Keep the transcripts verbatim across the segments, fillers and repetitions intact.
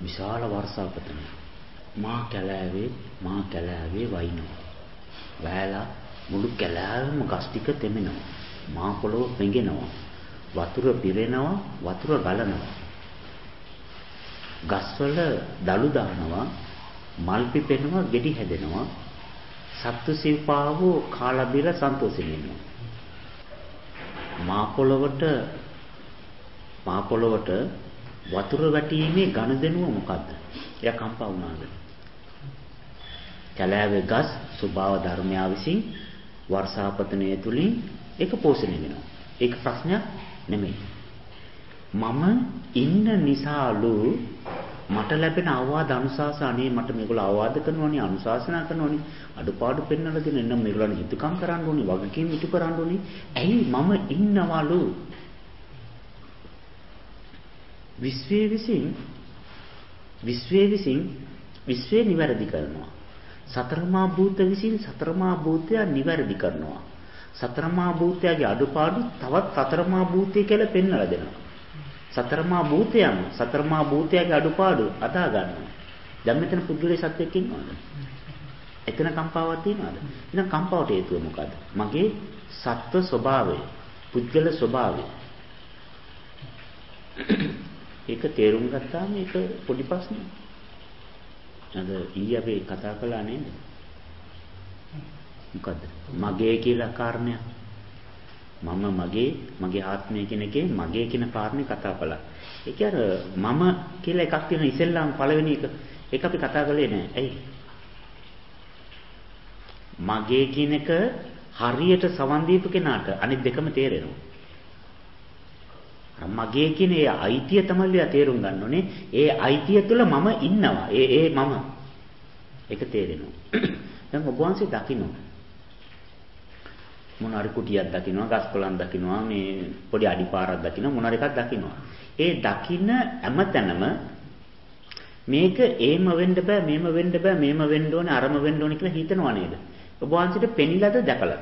විශාල වර්ෂාපතන. මා කැලෑවේ මා කැලෑවේ වයින්නවා. වැයලා මුළු කැලෑවම ගස් ටික තෙමෙනවා. මා පොළොව පෙඟෙනවා. වතුර පිරෙනවා, වතුර ගලනවා. ගස්වල දළු දානවා, මල් පිපෙනවා, ගෙඩි හැදෙනවා. සත්තු සිව්පාවෝ කාලා බිලා සන්තෝෂෙන් ඉන්නවා. මා පොළොවට මා පොළොවට වතුර වැටීමේ ගනුදෙනුව මොකද්ද? එයා කම්පා වුණාද? කැලෑවේ ගස් ස්වභාව ධර්මය විසින් වර්ෂාපතනය තුලින් ඒක පෝෂණය වෙනවා. ඒක ප්‍රශ්නයක් නෙමෙයි. මම ඉන්න නිසාලු මට ලැබෙන අවවාද අනුශාසනානේ මට මේගොල්ලෝ අවවාද කරනෝනේ අනුශාසනා කරනෝනේ අඩුපාඩු පෙන්වලා දෙන එන්න මේගොල්ලන් හිතකම් කරන්න ඕනේ වගකීම් ඉටු කරන්න ඕනේ. ඇයි මම ඉන්නවලු? විශ්වයේ විසින් විශ්වයේ විසින් විශ්වය නිවැරදි කරනවා. සතරමා භූත විසින් සතරමා භූතය නිවැරදි කරනවා. සතරමා භූතයගේ අඩුපාඩු තවත් සතරමා භූතය කියලා පෙන්වලා දෙනවා. සතරමා භූතයන් සතරමා භූතයගේ අඩුපාඩු අදා ගන්නවා. දැන් මෙතන පුද්ගලයේ සත්‍යයක් ඉන්නවද? එතන කම්පාවක් තියනවද? එහෙනම් කම්පාවට හේතුව මොකද්ද? මගේ සත්ව ස්වභාවය, පුද්ගල ස්වභාවය. ඒක තේරුම් ගත්තාම ඒක පොඩි ප්‍රශ්නයක්. අද ඊයේ අපි කතා කළා නේද? මොකද්ද? මගේ කියලා කාරණයක්. මම මගේ මගේ ආත්මය කියන එකේ මගේ කියන කාරණේ කතා කළා. ඒක අර මම කියලා එකක් තියෙන ඉස්සෙල්ලාම පළවෙනි එක. ඒක අපි කතා කළේ නෑ. ඇයි? මගේ කියන එක හරියට සවන් දීපු කෙනාට අනිත් දෙකම තේරෙනවා. මගේ කියන ඒ අයිතිය තමයි තේරුම් ගන්න ඕනේ. ඒ අයිතිය තුළ මම ඉන්නවා. ඒ ඒ මම. ඒක තේරෙනවා. දැන් ඔබ වහන්සේ දකින්න මොනාරි කුටියක් දකින්නවා, ගස්කොලන් දකින්නවා, මේ පොඩි අඩිපාරක් දකින්නවා, මොනාරි එකක් දකින්නවා. ඒ දකින්න හැමතැනම මේක ඒම වෙන්න බෑ, මේම වෙන්න බෑ, මේම වෙන්න ඕනේ, අරම වෙන්න ඕනේ කියලා හිතනවා නේද? ඔබ වහන්සේට පෙනිලාද දැකලාද?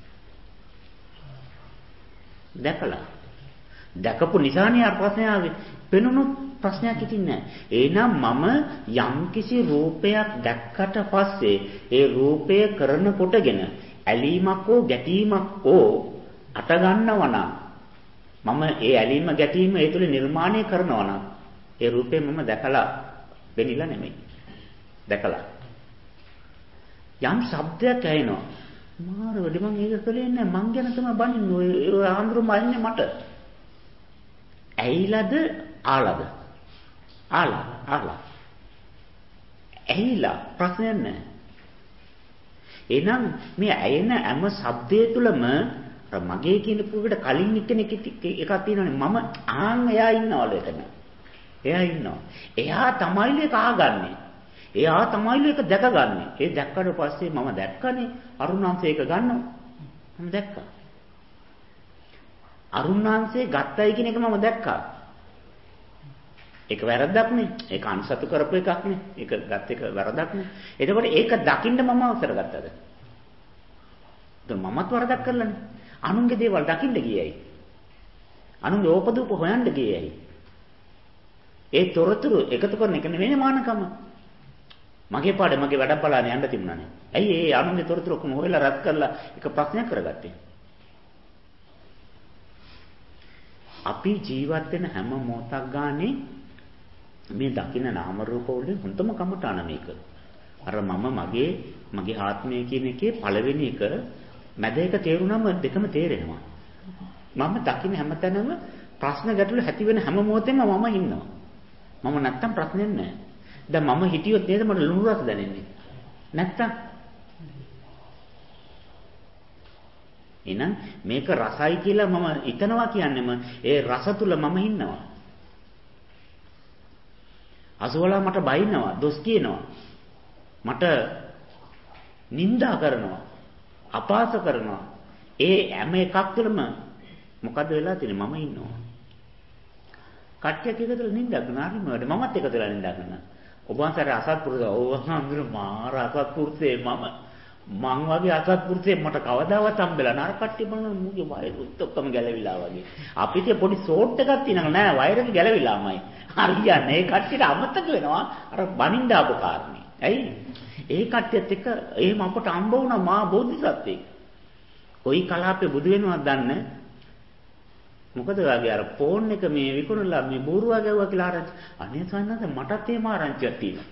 දැකලා. දැකපු නිසානේ අර ප්‍රශ්නය ආවේ. පෙනුනොත් ප්‍රශ්නයක් හිතින් නැහැ. එහෙනම් මම යම්කිසි රූපයක් දැක්කට පස්සේ ඒ රූපය කරන කොටගෙන ඇලීමක් හෝ ගැටීමක් හෝ අට ගන්නවා නම් මම ඒ ඇලීම ගැටීම ඒ තුල නිර්මාණය කරනවා නම් ඒ රූපේ මම දැකලා වෙනිලා නෙමෙයි. දැකලා. යම් ශබ්දයක් ඇහෙනවා. මාර වෙලෙ මං ඒක කළේ නැහැ. මං ගැන තමයි බනින්නේ. ඔය ආන්දරුම අයින්නේ මට. ඇයිලාද ආලාද? ආලා ආලා. ඇයිලා ප්‍රශ්නයක් නැහැ. එහෙනම් මේ ඇයෙන හැම ශබ්දයේ තුලම මගේ කියන පුරුකට කලින් එක්කෙනෙක් එකක් තියෙනවානේ මම ආන් එයා ඉන්නවලු එතන. එයා ඉන්නවා. එයා තමයිලු ඒක ආගන්නේ. එයා තමයිලු ඒක දැකගන්නේ. ඒ දැක්කට පස්සේ මම දැක්කනේ අරුණාංශය ඒක ගන්නවා. මම දැක්කා. අරුණාංශය ගත්තයි කියන එක මම දැක්කා. ඒක වැරද්දක් නේ. ඒක අනුසතු කරපු එකක් නේ. ඒක ගත් එක වැරද්දක් නේ. එතකොට ඒක දකින්න මම අවසර ගත්තද? તો මමත් වරදක් කරලානේ. අනුන්ගේ දේවල් දකින්න ගියයි. අනුන්ගේ ඕපදූප හොයන්න ගියයි. ඒ තොරතුරු එකතු කරන එක නෙවෙයි මානකම. මගේ පාඩේ මගේ වැඩ බලාගෙන යන්න තිබුණානේ. ඇයි ඒ අනුන්ගේ තොරතුරු ඔක්කොම හොයලා රත් කරලා එක ප්‍රශ්නයක් කරගත්තේ? අපි ජීවත් වෙන හැම මොහොතක් ගානේ මේ දකින්න නාම රූප වලින් හොඳම කමටාන මේක. අර මම මගේ මගේ ආත්මය කියන එකේ පළවෙනි එක මැද එක තේරුණාම දෙකම තේරෙනවා. මම දකින්න හැමතැනම ප්‍රශ්න ගැටළු ඇති වෙන හැම මොහොතෙම මම ඉන්නවා. මම නැත්තම් ප්‍රශ්නයක් නැහැ. දැන් මම හිටියොත් නේද මට ලුණු රස දැනෙන්නේ. නැත්තම් එහෙනම් මේක රසයි කියලා මම හිතනවා කියන්නේම ඒ රස තුල මම ඉන්නවා. අසවලා මට බයිනවා, දොස් කියනවා. මට නිඳා කරනවා, අපාස කරනවා. ඒ හැම එකක් තුළම මොකද්ද වෙලා තියෙන්නේ? මම ඉන්නවා. කට්ටියක් එකතුලා නිඳා කරනවා. හරි මම මමත් එකතුලා නිඳා කරනවා. ඔබ වහන්සේ අසත්පුරුෂ ඕව හඳුන මාර අසත්පුරුෂේ මම මං වගේ අසත්පුරුෂයෙක් මට කවදාවත් හම්බෙලා නෑ. අර කට්ටිය බලන මුගේ වයරුත් ඔක්කොම ගැලවිලා වගේ. අපිට පොඩි ෂෝට් එකක් තියෙනවා නෑ වයරක ගැලවිලාමයි. හරියන්නේ ඒ කට්ටියට අමතක වෙනවා අර බනින්න ආපු කාරණේ. ඇයි? ඒ කට්ටියත් එක්ක එහෙම අපට හම්බ වුණා මා බෝධිසත්වෙක්. කොයි කලාපේ බුදු වෙනවද දන්නේ? මොකද වගේ අර ෆෝන් එක මේ විකුණලා මේ බෝරුවා ගැව්වා කියලා ආරංචි. අනේ සන්නත මටත් එහෙම ආරංචියක් තියෙනවා.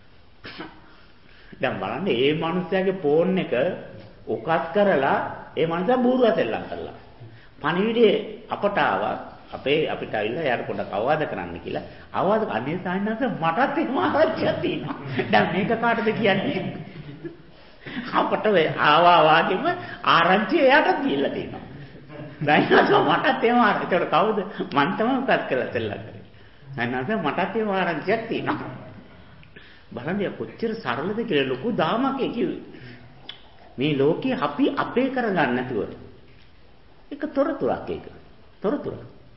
දැන් බලන්න මේ මිනිස්යාගේ ෆෝන් එක උකස් කරලා ඒ මිනිසා බෝරුවා සෙල්ලම් කරලා. පණිවිඩේ අපට ආවා අපේ අපිට ඇවිල්ලා යාර පොඩක් අවවාද කරන්න කියලා. අවවාද අනේ සන්නත මටත් එහෙම ආරංචියක් තියෙනවා. දැන් මේක කාටද කියන්නේ? අපට ආවා වාගේම ආරංචිය එයාට දීලා තියෙනවා. දැන් මටත් එහෙම ආරංචියක්. ඒකට කවුද? මං තමයි උකස් කරලා සෙල්ලම් කරේ. දැන් මටත් එහෙම ආරංචියක් තියෙනවා. බලන්න කොච්චර සරලද කියලා ලොකු දාමක් කිව්වේ. මේ ලෝකේ අපි අපේ කරගන්න නැතුව. ඒක තොරතුරක් ඒක. තොරතුරක්.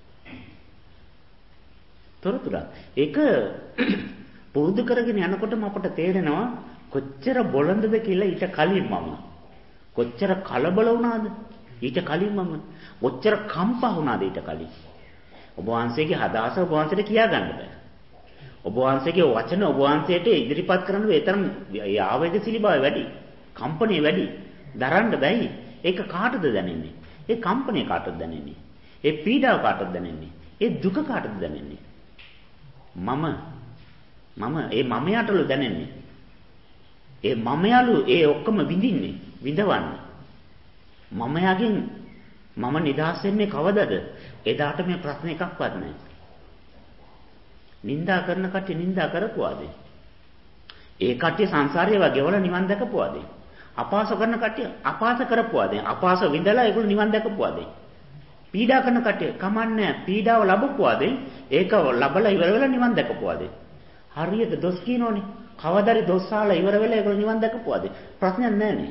තොරතුරක්. ඒක පුරුදු කරගෙන යනකොටම අපට තේරෙනවා කොච්චර බොළඳද කියලා ඊට කලින් මම. කොච්චර කලබල වුණාද? ඊට කලින් මම. කොච්චර කම්පා වුණාද ඊට කලින්. ඔබ වහන්සේගේ හදාස ඔබ වහන්සේට කියා ගන්න බෑ. ඔබ වහන්සේගේ වචන ඔබ වහන්සේට ඉදිරිපත් කරන්න ඒ තරම් ආවේගශීලී බව වැඩි. කම්පණය වැඩි. දරන්න බැයි. ඒක කාටද දැනෙන්නේ? ඒ කම්පණය කාටද දැනෙන්නේ? ඒ පීඩාව කාටද දැනෙන්නේ? ඒ දුක කාටද දැනෙන්නේ? මම මම ඒ මමයාටලු දැනෙන්නේ. ඒ මමයාලු ඒ ඔක්කොම විඳින්නේ, විඳවන්නේ. මමයාගෙන් මම නිදහස් වෙන්නේ කවදද? එදාට මේ ප්‍රශ්න එකක්වත් නැහැ. නින්දා කරන කට්ටිය නින්දා කරපුවාද? ඒ කට්ටිය සංසාරේ වගේ වල නිවන් දැකපුවාද? අපාස කරන කට්ටිය අපාස කරපුවාද? අපාස විඳලා ඒගොල්ලෝ නිවන් දැකපුවාද? පීඩා කරන කට්ටිය කමන්නේ පීඩාව ලැබපුවාද? ඒක ලබලා ඉවර වෙලා නිවන් දැකපුවාද? හරියට දොස් කියනෝනේ. කවදාරි දොස් ආලා ඉවර වෙලා ඒගොල්ලෝ නිවන් දැකපුවාද? ප්‍රශ්නයක් නැහැ.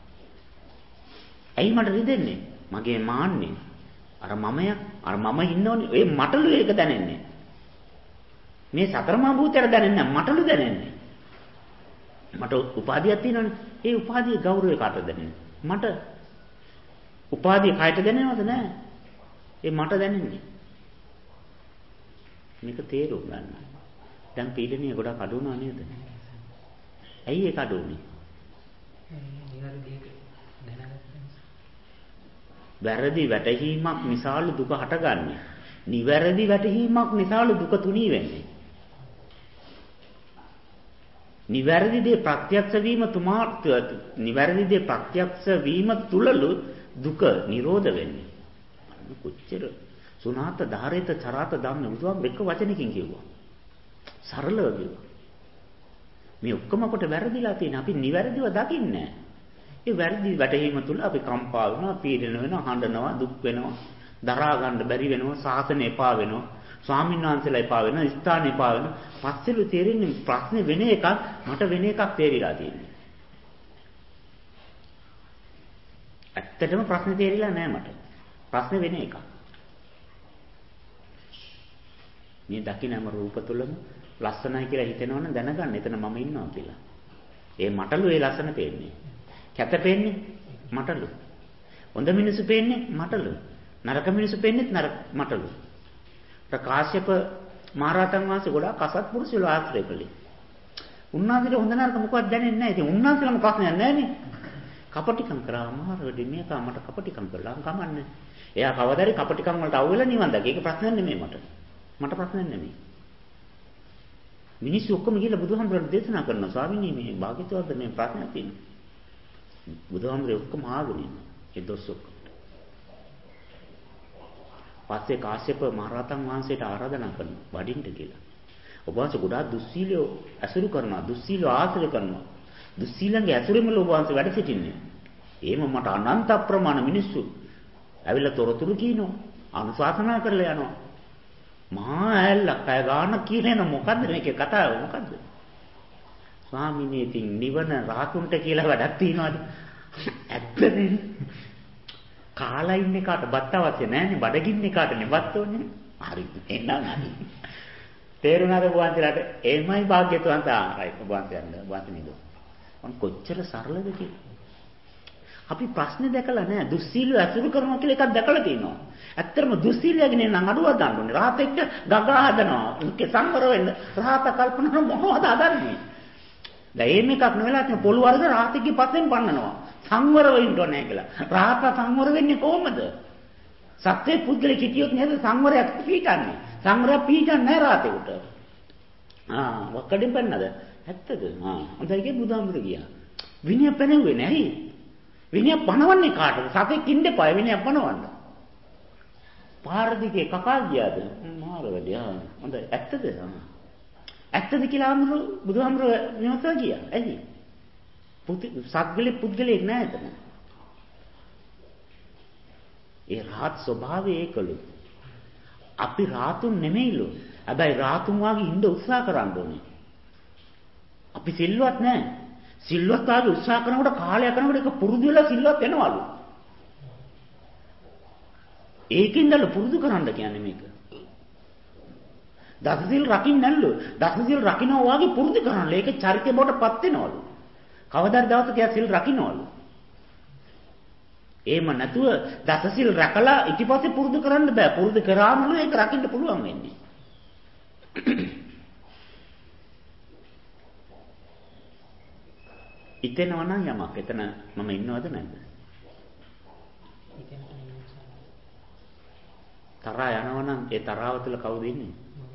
ඇයි මට රිදෙන්නේ? මගේ මාන්නේ. අර මමයා අර මම ඉන්නෝනේ. ඒ මටලු ඒක දැනෙන්නේ. මේ සතර මහා භූතයට දැනෙන්නේ මටලු දැනෙන්නේ. මට උපාධියක් තියෙනවනේ. ඒ උපාධිය ගෞරවය කාටද දැනෙන්නේ? මට. උපාධිය කායට දැනෙනවද? නැහැ. ඒ මට දැනෙන්නේ. මේක තේරුම් ගන්න. දැන් පීඩනය ගොඩක් අඩු වුණා නේද? ඇයි ඒක අඩු වුනේ? වැරදි වැටහීමක් නිසාලු දුක හටගන්නේ. නිවැරදි වැටහීමක් නිසාලු දුක තුනී වෙන්නේ. නිවැරදි දේ ප්‍රත්‍යක්ෂ වීම තුමා නිවැරදි දේ ප්‍රත්‍යක්ෂ වීම තුලලු දුක නිරෝධ වෙන්නේ. කොච්චර සුණාත ධාරේත චරාත ධම්ම බුදුහාම එක වචනකින් කිව්වා. සරලව කිව්වා. මේ ඔක්කොම අපට වැරදිලා තියෙන අපි නිවැරදිව දකින්නේ නැහැ. ඒ වැරදි වැටහීම තුල අපි කම්පා වෙනවා, පීඩන වෙනවා, හඬනවා, දුක් වෙනවා, දරා ගන්න බැරි වෙනවා, සාසන එපා වෙනවා, ස්වාමීන් වහන්සේලා එපා වෙනවා, ස්ථාන එපා වෙනවා. පස්සෙලු තේරෙන්නේ ප්‍රශ්නේ වෙන එකක්, මට වෙන එකක් තේරිලා තියෙනවා. ඇත්තටම ප්‍රශ්නේ තේරිලා නැහැ මට. ප්‍රශ්නේ වෙන එකක්. මේ දකින්නම රූප තුලම ලස්සනයි කියලා හිතෙනවනම් දැනගන්න එතන මම ඉන්නවා කියලා. ඒ මටලු ඒ ලස්සන පේන්නේ. කැත පේන්නේ මටලු. හොඳ මිනිස්සු පේන්නේ මටලු. නරක මිනිස්සු පේන්නේත් නරක මටලු. ප්‍රකාශයප මහරහතන් වහන්සේ ගොඩාක් අසත්පුරුෂයෝ ආශ්‍රය කළේ. උන්වහන්සේට හොඳ නරක මොකක්ද දැනෙන්නේ නැහැ. ඉතින් උන්වහන්සේලම ප්‍රශ්නයක් නැහැ නේ. කපටිකම් කරා මාරවැඩි මේක මට කපටිකම් කළා කමන්නේ. එයා කවදාරි කපටිකම් වලට අවු වෙලා නිවන් දැක. ඒක ප්‍රශ්නයක් නෙමෙයි මට. මට ප්‍රශ්නයක් නෙමෙයි. මිනිස්සු ඔක්කොම ගිහලා බුදුහාමුදුරන්ට දේශනා කරනවා ස්වාමීනි මේ භාග්‍යවතුන්ද මේ ප්‍රශ්නයක් තියෙනවා. බුදුහාමුදුරේ ඔක්කොම ආගෙන ඉන්නවා. ඒ දොස් ඔක්කොම. පස්සේ කාශ්‍යප මහරහතන් වහන්සේට ආරාධනා කරනවා වඩින්න කියලා. ඔබ වහන්සේ ගොඩාක් දුස්සීලෝ ඇසුරු කරනවා, දුස්සීලෝ ආශ්‍රය කරනවා. දුස්සීලන්ගේ ඇසුරෙම ඔබ වහන්සේ වැඩ සිටින්නේ. එහෙම මට අනන්ත අප්‍රමාණ මිනිස්සු ඇවිල්ලා තොරතුරු කියනවා, අනුශාසනා කරලා යනවා. මහා ඇල්ලක් අය ගන්න කියන මොකද්ද මේකේ කතාව මොකද්ද? ස්වාමීනි ඉතින් නිවන රාතුන්ට කියලා වැඩක් තියනවාද? ඇත්තනේ. කාලා ඉන්නේ කාට බත් අවශ්‍ය නැහැනේ, බඩගින්නේ කාටනේ බත් ඕනේ. හරි එන්නම් හරි. තේරුණාද වහන්සේලාට? එමයි භාග්‍යතුන් තාරයි වහන්සේයන්ද වහන්සේ නිදෝ. මම කොච්චර සරලද කියලා. අපි ප්‍රශ්නේ දැකලා නැහැ. දුස්සීලව ඇසුරු කරනවා කියලා එකක් දැකලා තියෙනවා. ඇත්තටම දුස්සීලයගෙන නම් අඩුවක් ගන්න ඕනේ. රාහත එක්ක ගගා හදනවා. ඒකේ සංවර වෙන්න. රාහත කල්පනා මොනවද හදන්නේ? දැන් එහෙම එකක් නෙවෙලා තියෙන පොළු වර්ග රාහතගේ පස්සෙන් පන්නනවා. සංවර වෙන්න ඕනේ කියලා. රාහත සංවර වෙන්නේ කොහොමද? සත්‍ය පුද්ගල කිටියොත් නේද සංවරයක් පිටින්නේ. සංවරයක් පිටින්නේ නැහැ රාහතේකට. ආ වක්කඩෙන් පන්නද? ඇත්තද? ආ හොඳයි බුදුහාමුදුරු ගියා. විනය පැනෙන්නේ නැහැ. විනය පනවන්නේ කාටද? සතෙක් ඉන්න එපා විනය පනවන්න. පාරදිගේ කකා ගියාද? මාර වැඩි. ආ හොඳයි. ඇත්තද? ඇත්තද කියලා අමුරු බුදුහාමුදුරු නිවසා ගියා. ඇයි? පුත් සත්ගලේ පුද්ගලෙක් නැහැ එතන. ඒ රාහත් ස්වභාවය ඒකලු. අපි රාතුන් නෙමෙයිලු. හැබැයි රාතුන් වාගේ ඉන්න උත්සාහ කරන්න ඕනේ. අපි සිල්වත් නැහැ. සිල්වත් ආගේ උත්සාහ කරනකොට කාලයක් කරනකොට ඒක පුරුදු වෙලා සිල්වත් වෙනවලු. ඒකින්දල පුරුදු කරන්න කියන්නේ මේක. දසසිල් රකින්න නැල්ලු. දසසිල් රකින්නවා වාගේ පුරුදු කරන්න. ඒක චරිතය බවටපත් වෙනවලු. කවදාද දවසක එයා සිල් රකින්නවලු. එහෙම නැතුව දසසිල් රැකලා ඊට පස්සේ පුරුදු කරන්න බෑ. පුරුදු කරාමලු ඒක රකින්න පුළුවන් වෙන්නේ. ඉතෙනවා නම් යමක් එතන මම ඉන්නවද නැද්ද? තරහා යනවා නම් ඒ තරාව තුළ කවුද ඉන්නේ?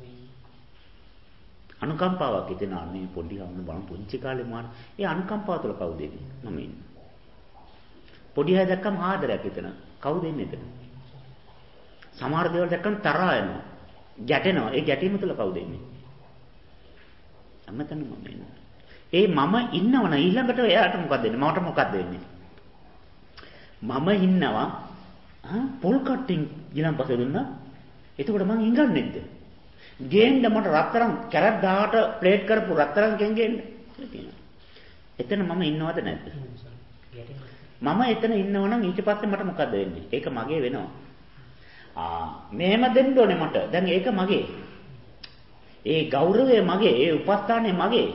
අනුකම්පාවක් හිතෙනවා මේ පොඩි අම්ම බලන් පුංචි කාලේ මාන ඒ අනුකම්පාව තුළ කවුද ඉන්නේ? මම ඉන්නේ. පොඩි අය දැක්කම ආදරයක් හිතෙනවා. කවුද ඉන්නේ එතන? සමහර දේවල් දැක්කම තරහා යනවා. ගැටෙනවා. ඒ ගැටීම තුළ කවුද ඉන්නේ? අම්මතන මම ඉන්නේ. ඒ මම ඉන්නවන ඊළඟට එයාට මොකද වෙන්නේ? මට මොකද වෙන්නේ? මම ඉන්නවා පොල් කට්ටින් ඊළඟ පස්සේ දුන්නා. එතකොට මං ඉංගන්නේද? ගේන්න මට රත්තරන් කැරට් දහකට ප්ලේට් කරපු රත්තරන් ගෙන් එතන මම ඉන්නවද නැද්ද? මම එතන ඉන්නවනම් ඊට පස්සේ මට මොකද වෙන්නේ? ඒක මගේ වෙනවා. ආ මෙහෙම දෙන්න ඕනේ මට. දැන් ඒක මගේ. ඒ ගෞරවය මගේ. ඒ උපස්ථානය මගේ.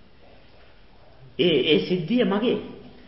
ඒ ඒ සිද්ධිය මගේ.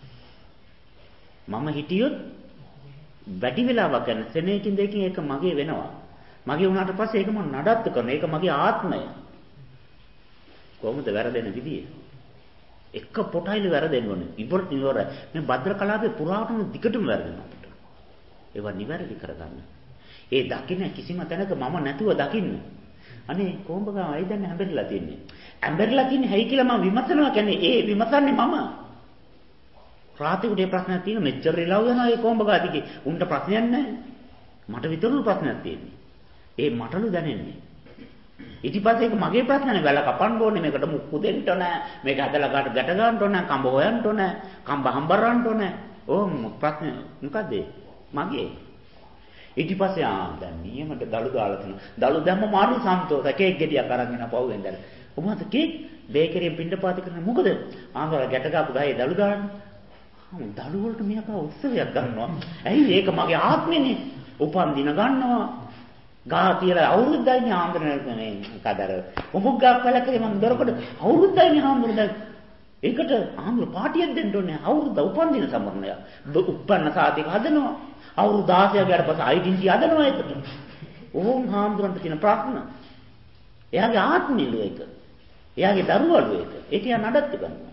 මම හිටියොත් වැඩි වෙලාවක් යන සෙනෙකින් දෙකින් ඒක මගේ වෙනවා. මගේ වුණාට පස්සේ ඒක මම නඩත්තු කරනවා. ඒක මගේ ආත්මය. කොහොමද වැරදෙන විදිය? එක පොටයිල වැරදෙන්න ඕනේ. ඉවරට ඉවරයි. මේ භද්‍ර කලාවේ පුරාටම දිගටම වැරදෙනවා අපිට. ඒවා නිවැරදි කරගන්න. ඒ දකින්න කිසිම තැනක මම නැතුව දකින්න. අනේ කොහොමද ගායි දැන් හැඹෙරලා තින්නේ? හැඹෙරලා තින්නේ හැයි කියලා මම විමසනවා කියන්නේ ඒ විමසන්නේ මම. රාතිකුට ඒ ප්‍රශ්නයක් තියෙන මෙච්චර ඉලව් යනවා ඒ කොහොමද ගාතිකේ? උන්ට ප්‍රශ්නයක් නැහැ. මට විතරලු ප්‍රශ්නයක් තියෙන්නේ. ඒ මටලු දැනෙන්නේ. ඊට පස්සේ ඒක මගේ ප්‍රශ්නනේ වැල කපන්න ඕනේ මේකට මුක්කු දෙන්න ඕනේ මේක හදලා ගාට ගැට ගන්න ඕනේ කඹ හොයන්න ඕනේ කඹ හම්බරන්න ඕනේ ඕම් ප්‍රශ්න මොකද්ද මගේ ඊට පස්සේ ආ දැන් නියමට දලු දාලා තියෙනවා දලු දැම්ම මාළු සම්තෝෂ කේක් ගෙඩියක් අරන් එන පවුවෙන් දැන් කොහොමද කේක් බේකරියෙන් පින්ඩපාති කරන්නේ මොකද ආන්දර ගැට ගාපු ගහේ දලු දාන්න හම් දලු වලට මෙයා කව උත්සවයක් ගන්නවා ඇයි ඒක මගේ ආත්මෙනේ උපන් දින ගන්නවා ගා කියලා අවුරුද්දයිනේ ආන්දරනේ මේ කදර උඹක් ගාක් කලකේ මම දොරකට අවුරුද්දයිනේ ආන්දර ඒකට ආන්දර පාටියක් දෙන්න ඕනේ අවුරුද්ද උපන් දින සමරණය උපන්න සාතික හදනවා අවුරුදු දහසක් ගියාට පස්සේ අයිඩෙන්ටි හදනවා ඒකට ඕම් ආන්දරන්ට තියෙන ප්‍රශ්න එයාගේ ආත්මෙලු ඒක එයාගේ දරුවලු ඒක ඒක යා නඩත්තු ගන්නවා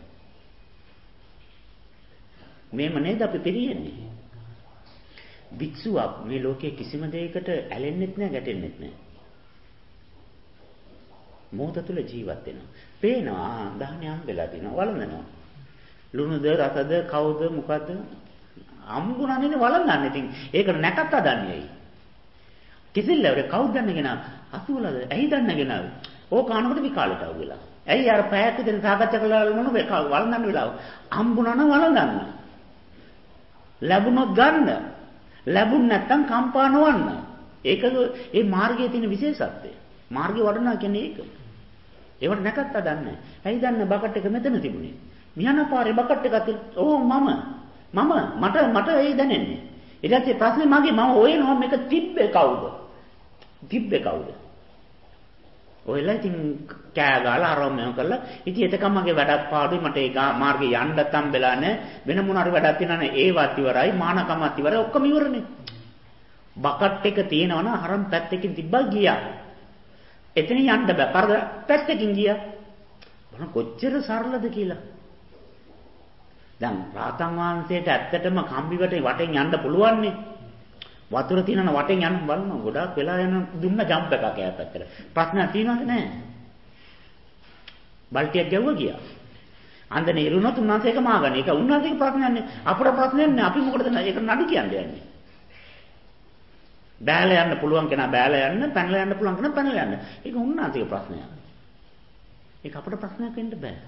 මේම නේද අපි පිළියෙන්නේ වික්ෂුවක් මේ ලෝකයේ කිසිම දෙයකට ඇලෙන්නෙත් නැහැ ගැටෙන්නෙත් නැහැ. මොහොත තුල ජීවත් වෙනවා. පේනවා දහනේ හම්බෙලා තිනවා වළඳනවා. ලුණුද රසද කවුද මොකද්ද? අම්ගුණන්නේ වළඳන්නේ. ඉතින් ඒක නැකත් හදන්නේ ඇයි? කිසිල්ලවර කවුද දන්නගෙන අසුවලද? ඇයි දන්නගෙන? ඕක කනකොට විකාලයට આવුලා. ඇයි අර පැයක් විතර සාකච්ඡා කළා නෝන වළඳන්න වෙලාව. අම්බුණන වළඳන්න. ලැබුණොත් ගන්න. ලැබුණ නැත්නම් කම්පා නොවන්න. ඒක ඒ මාර්ගයේ තියෙන විශේෂත්වය. මාර්ගය වඩනවා කියන්නේ ඒක. ඒවට නැකත් හදන්නේ. ඇයි දන්න බකට් එක මෙතන තිබුණේ? මියන පාරේ බකට් එකක් ඕ මම මම මට මට ඒ දැනෙන්නේ. ඊට පස්සේ ප්‍රශ්නේ මගේ මම හොයනවා මේක තිබ්බේ කවුද? තිබ්බේ කවුද? ඔයලා ඉතින් කෑ ගාලා ආරම්භය කරලා ඉතින් එතකම මගේ වැඩක් පාඩුයි මට ඒ මාර්ගේ යන්න තම්බෙලා නැහැ වෙන මොනාරි වැඩක් තියෙනවනේ ඒවත් ඉවරයි මානකමත් ඉවරයි ඔක්කොම ඉවරනේ බකට් එක තියෙනවනම් හරම් පැත්තකින් තිබ්බා ගියා එතන යන්න බෑ පරද පැත්තකින් ගියා බලන්න කොච්චර සරලද කියලා දැන් රාතන් වහන්සේට ඇත්තටම කම්බිවට වටෙන් යන්න පුළුවන් නේ වතුර තියෙනන වටෙන් යන්න බලන්න ගොඩාක් වෙලා යන දුන්න ජම්ප් එකක් ඈ පැත්තට. ප්‍රශ්නයක් තියෙනවද නැහැ. බල්ටියක් ගැව්වා ගියා. අන්දනේ ඉරුණොත් උන්වහන්සේ එක මාගන. ඒක උන්වහන්සේගේ ප්‍රශ්නයක් නේ. අපේ ප්‍රශ්නයක් නේ. අපි මොකටද ඒක නඩු කියන්නේ යන්නේ. බෑලා යන්න පුළුවන් කෙනා බෑලා යන්න, පැනලා යන්න පුළුවන් කෙනා පැනලා යන්න. ඒක උන්වහන්සේගේ ප්‍රශ්නයක්. ඒක අපේ ප්‍රශ්නයක් වෙන්න බෑ.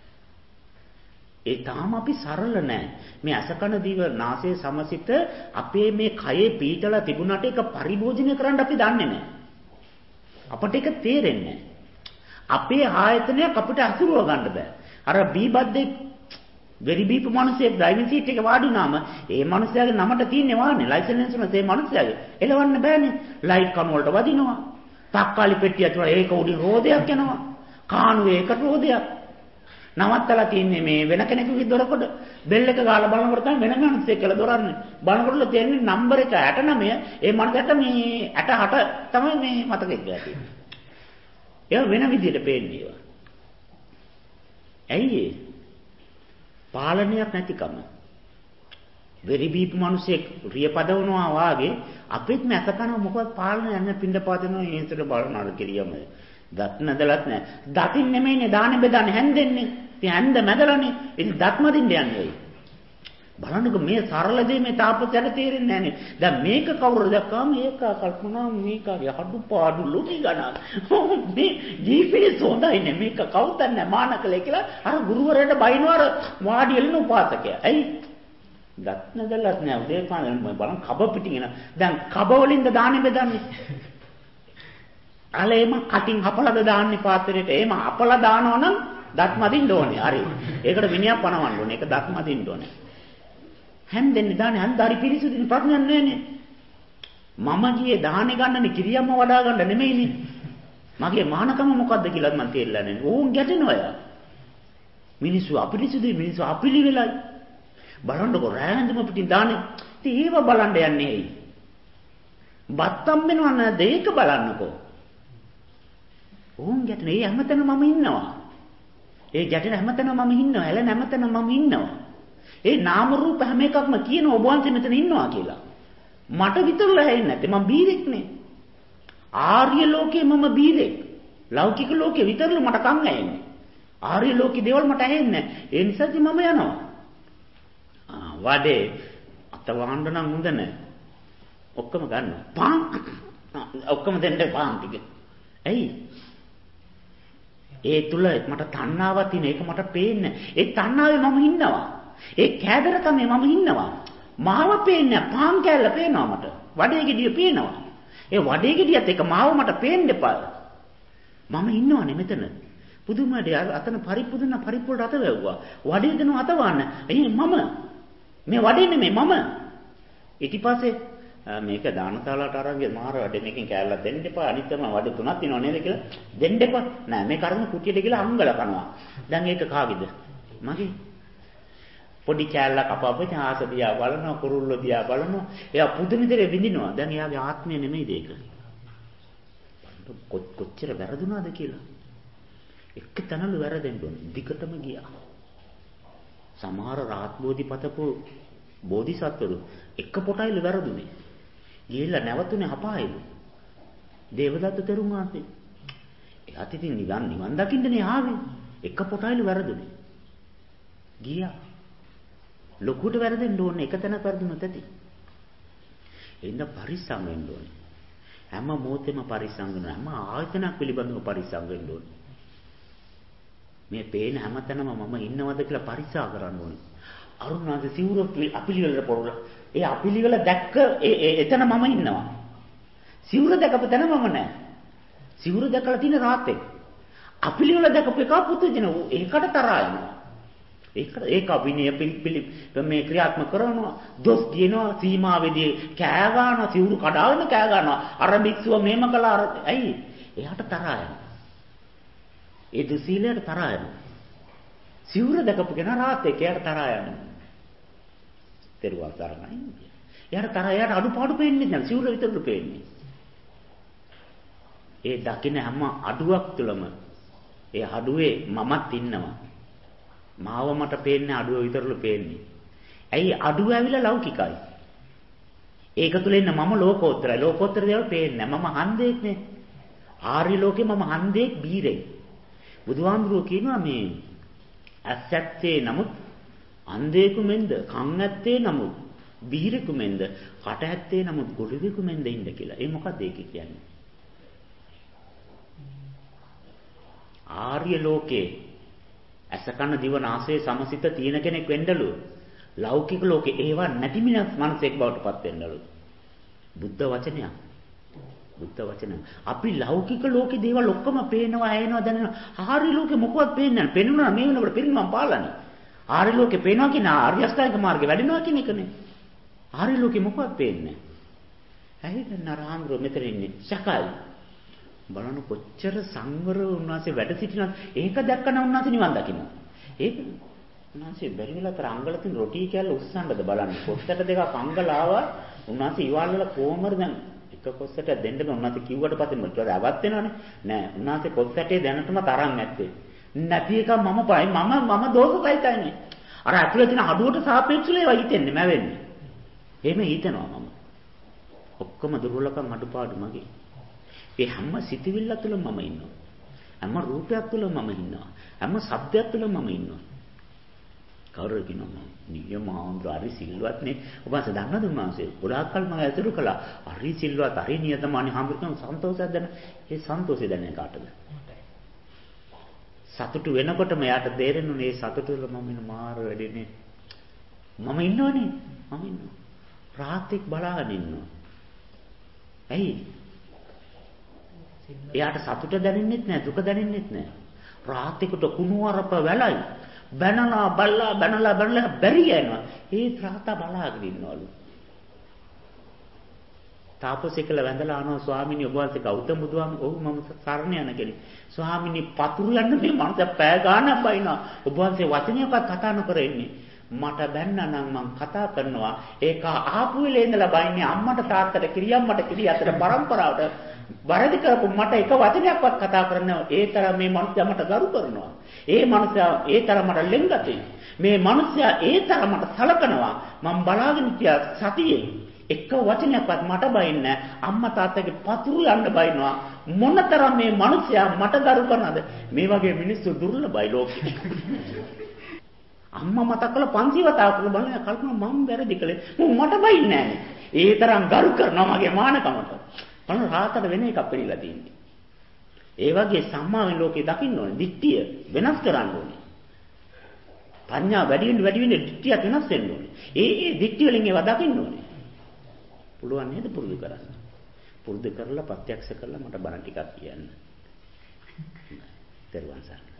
ඒ තාම අපි සරල නැහැ. මේ අසකන දිව නාසය සමසිත අපේ මේ කයේ පීතල තිබුණාට ඒක පරිභෝජනය කරන්න අපි දන්නේ නැහැ. අපට ඒක තේරෙන්නේ නැහැ. අපේ ආයතනයක් අපිට අසුරව ගන්න බෑ. අර බීබද්දේ වෙරි බීප මිනිස්සෙක් ඩ්‍රයිවිං සීට් එකේ වාඩි වුණාම ඒ මිනිස්යාගේ නමට තියෙන්නේ වාහනේ ලයිසන්ස් එක ඒ මිනිස්යාගේ. එලවන්න බෑනේ. ලයිට් කණු වලට වදිනවා. තක්කාලි පෙට්ටිය ඇතුළේ ඒක උඩින් රෝදයක් යනවා. කාණුවේ ඒක රෝදයක්. නවත්තලා තින්නේ මේ වෙන කෙනෙකුගේ දොරකඩ බෙල් එක ගාලා බලනකොට තමයි වෙන මිනිස්සෙක් කියලා දොරන්නේ බලනකොට තියෙන්නේ නම්බර එක ඇට නවය ඒ මනසට මේ ඇට අට තමයි මේ මතකෙ කියලා තියෙන්නේ ඒක වෙන විදිහට පේන්නේ ඒවා ඇයි ඒ පාලනයක් නැතිකම වෙරි බීප් මිනිස්සෙක් රිය පදවනවා වාගේ අපිත් මැක කරන මොකවත් පාලනයක් නැහැ පින්ඩ පාදනවා ඒකට බලන අර කිරියම දත් නැදලත් නැහැ. දතින් නෙමෙයිනේ දාන්නේ බෙදන්නේ හැන්දෙන්නේ. ඉතින් හැන්ද මැදලානේ. ඉතින් දත් මදින්න යන්නේ. බලන්නකො මේ සරල දේ මේ තාපසයට තේරෙන්නේ නැහනේ. දැන් මේක කවුරුද දැක්කාම ඒක කල්පනා මේකගේ අඩුපාඩු ලොකි ගණන්. මේ ජීවිතේ සෝදායිනේ මේක කවුද නැහැ මානකලේ කියලා අර ගුරුවරයාට බයිනවර වාඩි වෙලන උපාසකයා. ඇයි? දත් නැදලත් නැහැ. උදේ පාන්දර බලන්න කබ පිටින් එන. දැන් කබ වලින්ද දාන්නේ බෙදන්නේ. අලේම කටින් හපලද දාන්නේ පාත්‍රයට. එහෙම හපලා දානවා නම් දත් මදින්න ඕනේ. හරි. ඒකට විනයක් පනවන්න ඕනේ. ඒක දත් මදින්න ඕනේ. හැන්දෙන්නේ දාන්නේ හන්දාරි පිරිසුදුනේ ප්‍රශ්නයක් නෑනේ. මම ගියේ දාහනේ ගන්නනේ කිරියම්ම වඩා ගන්න නෙමෙයිනේ. මගේ මානකම මොකද්ද කියලා මම තේරෙලා නැහැ. ඕන් ගැටෙනවා යා. මිනිස්සු අපිරිසුදුයි මිනිස්සු අපිලි වෙලයි. බලන්නකො රෑඳුම පිටින් දාන්නේ. ඉතින් ඒව බලන්න යන්නේ ඇයි? බත්තම් වෙනව නැද්ද ඒක බලන්නකෝ. ඕන් ගැටෙන ඒ හැමතැනම මම ඉන්නවා. ඒ ගැටෙන හැමතැනම මම ඉන්නවා. ඇලෙන හැමතැනම මම ඉන්නවා. ඒ නාම රූප හැම එකක්ම කියන ඔබ වහන්සේ මෙතන ඉන්නවා කියලා. මට විතරලා හැෙන්නේ නැත්තේ මම බීරෙක් නේ. ආර්ය ලෝකේ මම බීරෙක්. ලෞකික ලෝකේ විතරලු මට කන් ඇහෙන්නේ. ආර්ය ලෝකේ දේවල් මට ඇහෙන්නේ නැහැ. ඒ නිසා ඉතින් මම යනවා. ආ වඩේ අත වහන්න නම් හොඳ නැහැ. ඔක්කොම ගන්න. පාන් ඔක්කොම දෙන්න පාන් ටික. ඇයි? ඒ තුල මට තණ්හාවක් තියෙන එක මට පේන්නේ. ඒ තණ්හාවේ මම ඉන්නවා. ඒ කෑදරකමේ මම ඉන්නවා. මාව පේන්නේ පාන් කෑල්ල පේනවා මට. වඩේ ගෙඩිය පේනවා. ඒ වඩේ ගෙඩියත් එක මාව මට පේන්න එපා. මම ඉන්නවනේ මෙතන. පුදුමයි අතන පරිපුදුන පරිප්පුලට අත වැව්වා. වඩේ දෙනව අත වන්න. එයි මම මේ වඩේ නෙමෙයි මම. ඊට පස්සේ මේක දානශාලාවට අරන් ගිය මාර වැඩ මේකෙන් කෑල්ලක් දෙන්න එපා අනිත් තමයි වඩ තුනක් තියෙනව නේද කියලා දෙන්න එපා නෑ මේ කරගෙන කුටියට ගිහලා අංගල කනවා දැන් ඒක කාගේද මගේ පොඩි කෑල්ලක් අපපේ ආස දිහා බලනවා කුරුල්ල දිහා බලනවා එයා පුදුම විදිහට විඳිනවා දැන් එයාගේ ආත්මය නෙමෙයිද ඒක කොච්චර වැරදුනාද කියලා එක තැනලු වැරදෙන්න ඕනේ දිගටම ගියා සමහර රාත් බෝධිපතපු බෝධිසත්වරු එක පොටයිලු වැරදුනේ ගිහිල්ලා නැවතුනේ අපායෙලු. දේවදත්ත තෙරුන් වහන්සේ. එයාත් ඉතින් නිවන් නිවන් දකින්නනේ ආවේ. එක පොටයිලු වැරදුනේ. ගියා. ලොකුට වැරදෙන්න ඕනේ එක තැනක වැරදුනොත් ඇති. එන්න පරිස්සම් වෙන්න ඕනේ. හැම මොහොතෙම පරිස්සම් වෙන්න හැම ආයතනයක් පිළිබඳව පරිස්සම් වෙන්න ඕනේ. මේ පේන හැම තැනම මම ඉන්නවද කියලා පරික්ෂා කරන්න ඕනේ. අරුණාද සිවුර අපිලිවලට පොරලා ඒ අපිලිවල දැක්ක එතන මම ඉන්නවා. සිවුර දැකපු තැන මම නැහැ. සිවුර දැකලා තියෙන රාතේ. අපිලිවල දැකපු එක පුදුජන ඒකට තරහා යනවා. ඒක ඒක විනය පිළි මේ ක්‍රියාත්මක කරනවා. දොස් කියනවා සීමාවේදී කෑ ගන්නවා සිවුරු කඩාගෙන කෑ ගන්නවා. අර බික්සුව මෙහෙම කළා ඇයි? එයාට තරහා යනවා. ඒ දුසීලයට තරහා යනවා. සිවුර දැකපු කෙනා රාත් එක්කයට තරහා යනවා. තෙරුවන් සරණයි. එයාට තරහා එයාට අඩුපාඩු පේන්නේ නැහැ. සිවුර විතරලු පේන්නේ. ඒ දකින්න හැම අඩුවක් තුළම ඒ අඩුවේ මමත් ඉන්නවා. මාව මට පේන්නේ අඩුව විතරලු පේන්නේ. ඇයි අඩුව ඇවිල්ලා ලෞකිකයි. ඒක තුල ඉන්න මම ලෝකෝත්තරයි. ලෝකෝත්තර දේවල් පේන්නේ නැහැ. මම හන්දේක් නේ. ආර්ය ලෝකේ මම හන්දේක් බීරෙක්. බුදුහාමුදුරුවෝ කියනවා මේ ඇස් ඇත්තේ නමුත් අන්ධයෙකු මෙන්ද, කන් ඇත්තේ නමුත් බීරෙකු මෙන්ද, කට ඇත්තේ නමුත් ගොළුෙකු මෙන්ද ඉන්න කියලා. ඒ මොකක්ද ඒක කියන්නේ? ආර්ය ලෝකේ ඇස කන දිව නාසය සමසිත තියෙන කෙනෙක් වෙන්නලු. ලෞකික ලෝකේ ඒවා නැති මිනිස් මනසෙක් බවට පත් වෙන්නලු. බුද්ධ වචනයක්. බුද්ධ වචනය. අපි ලෞකික ලෝකේ දේවල් ඔක්කොම පේනවා, ඇහෙනවා, දැනෙනවා. ආර්ය ලෝකේ මොකවත් පේන්නේ නැහැ. පේනුණා මේ වෙනකොට පිරිනවම් පාලනේ. ආර්ය ලෝකේ පේනවා කියන ආර්ය අෂ්ටාංග මාර්ගේ වැඩෙනවා කියන එකනේ. ආර්ය ලෝකේ මොකවත් පේන්නේ නැහැ. ඇයි දැන් නරහම්රෝ මෙතන ඉන්නේ? සකයි. බලන්න කොච්චර සංවර උන්වහන්සේ වැඩ සිටිනවද? ඒක දැක්කම උන්වහන්සේ නිවන් දකින්න. ඒක උන්වහන්සේ බැරි වෙලා තර අංගල තියෙන රොටි කෑල්ල උස්සන්නද බලන්න. කොත්තට දෙකක් අංගල ආවා. උන්වහන්සේ ඉවල් වල කොහමද දැන් එක කොස්සට දෙන්න බෑ. උන්වහන්සේ කිව්වට පස්සේ මොකද අවවත් වෙනවනේ. නෑ උන්වහන්සේ කොස්සටේ දැනටම තරම් නැත්තේ. නැති එක මම පයි මම මම දෝෂයිතයිනේ. අර ඇතුලේ තියෙන අඩුවට සාපේක්ෂව ඒවා හිතෙන්නේ මැවෙන්නේ. එහෙම හිතනවා මම. ඔක්කොම දුර්වලකම් අඩුපාඩු මගේ. ඒ හැම සිතිවිල්ල තුළ මම ඉන්නවා. හැම රූපයක් තුළ මම ඉන්නවා. හැම ශබ්දයක් තුළ මම ඉන්නවා. කවුරුද කියනවා නියමාන්ද්‍ර හරි සිල්වත්නේ. ඔබ අස දන්නවද උන්වහන්සේ? ගොඩාක් කල් මම ඇසුරු කළා. හරි සිල්වත්, හරි නියතමානී හාමුදුරුවෝ සන්තෝෂයක් දැන. ඒ සන්තෝෂය දැනෙන කාටද? සතුටු වෙනකොටම යාට තේරෙනුනේ ඒ සතුට තුළ මම ඉන්න මාර වැඩිනේ. මම ඉන්නවනේ. මම ඉන්නවා. රාත්‍රික් බලාගෙන ඉන්නවා. ඇයි? එයාට සතුට දැනෙන්නෙත් නැහැ, දුක දැනෙන්නෙත් නැහැ. රාත්‍රිකට කුණුවරප වැලයි. බනලා බල්ලා බනලා බනලා බැරි යනවා. ඒ ත්‍රාතා බලාගෙන ඉන්නවලු. තාපසෙකල වැඳලා අහනවා ස්වාමීනි ඔබ වහන්සේ ගෞතම බුදුහාම ඔව් මම සරණ යන කෙනෙක්. ස්වාමීනි පතුරු යන්න මේ මනස පෑ ගානක් බයිනවා. ඔබ වහන්සේ වචනයක්වත් කතා නොකර ඉන්නේ. මට බැන්නා නම් මං කතා කරනවා. ඒක ආපු වෙලේ ඉඳලා බයින්නේ අම්මට තාත්තට කිරියම්මට කිරිය අතර පරම්පරාවට වරදි කරපු මට එක වචනයක්වත් කතා කරන්නේ ඒ තරම් මේ මනුස්සයා මට ගරු කරනවා. ඒ මනුස්සයා ඒ තරම් මට ලෙන්ගතේ. මේ මනුස්සයා ඒ තරම් මට සලකනවා. මම බලාගෙන හිටියා සතියේ එක වචනයක්වත් මට බයින්නේ අම්මා තාත්තගේ පතුරු යන්න බයිනවා. මොනතරම් මේ මනුස්සයා මට ගරු කරනවද? මේ වගේ මිනිස්සු දුර්ලභයි ලෝකේ. අම්මා මතක් කළ පන්සිය වතාවක් බලන කල්පනා මම වැරදි කළේ. මට බයින්නේ නැහැ. ඒ තරම් ගරු කරනවා මගේ මානකමට. බලන්න රාතට වෙන එකක් පිළිලා තියෙන්නේ. ඒ වගේ සම්මාවෙන් ලෝකේ දකින්න ඕනේ. දිට්ඨිය වෙනස් කරන්න ඕනේ. පඤ්ඤා වැඩි වෙන වැඩි වෙන දිට්ඨියත් වෙනස් වෙන්න ඕනේ. ඒ ඒ දිට්ඨිය වලින් ඒවා දකින්න ඕනේ. පුළුවන් නේද පුරුදු කරන්න? පුරුදු කරලා ප්‍රත්‍යක්ෂ කරලා මට බණ ටිකක් කියන්න. දරුවන් සර්